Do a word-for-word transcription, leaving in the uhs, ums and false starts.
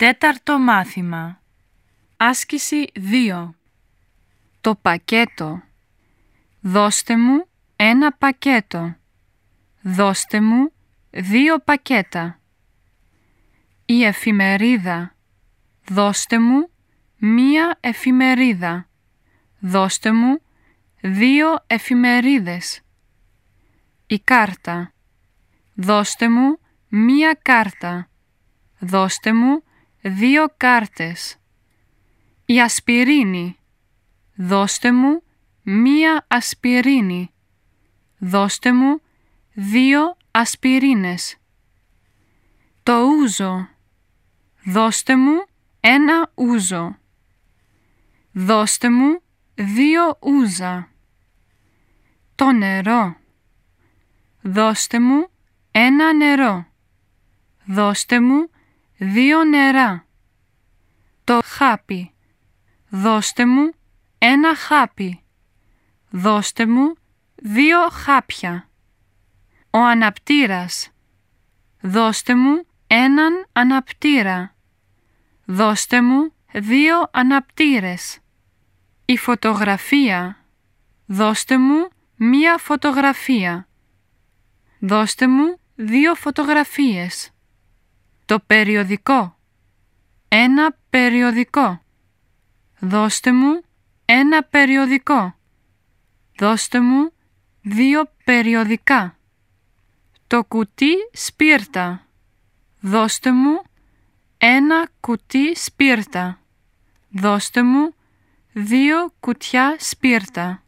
Τέταρτο μάθημα. Άσκηση δύο. Το πακέτο. Δώστε μου ένα πακέτο. Δώστε μου δύο πακέτα. Η εφημερίδα. Δώστε μου μία εφημερίδα. Δώστε μου δύο εφημερίδες. Η κάρτα. Δώστε μου μία κάρτα. Δώστε μου δύο κάρτες. Η ασπιρίνη. Δώστε μου μία ασπιρίνη. Δώστε μου δύο ασπιρίνες. Το ούζο. Δώστε μου ένα ούζο. Δώστε μου δύο ούζα. Το νερό. Δώστε μου ένα νερό. Δώστε μου δύο νερά. Το χάπι. Δώστε μου ένα χάπι. Δώστε μου δύο χάπια. Ο αναπτήρας. Δώστε μου έναν αναπτήρα. Δώστε μου δύο αναπτήρες. Η φωτογραφία. Δώστε μου μία φωτογραφία. Δώστε μου δύο φωτογραφίες. Το περιοδικό. Ένα περιοδικό. Δώστε μου ένα περιοδικό. Δώστε μου δύο περιοδικά. Το κουτί σπίρτα. Δώστε μου ένα κουτί σπίρτα. Δώστε μου δύο κουτιά σπίρτα.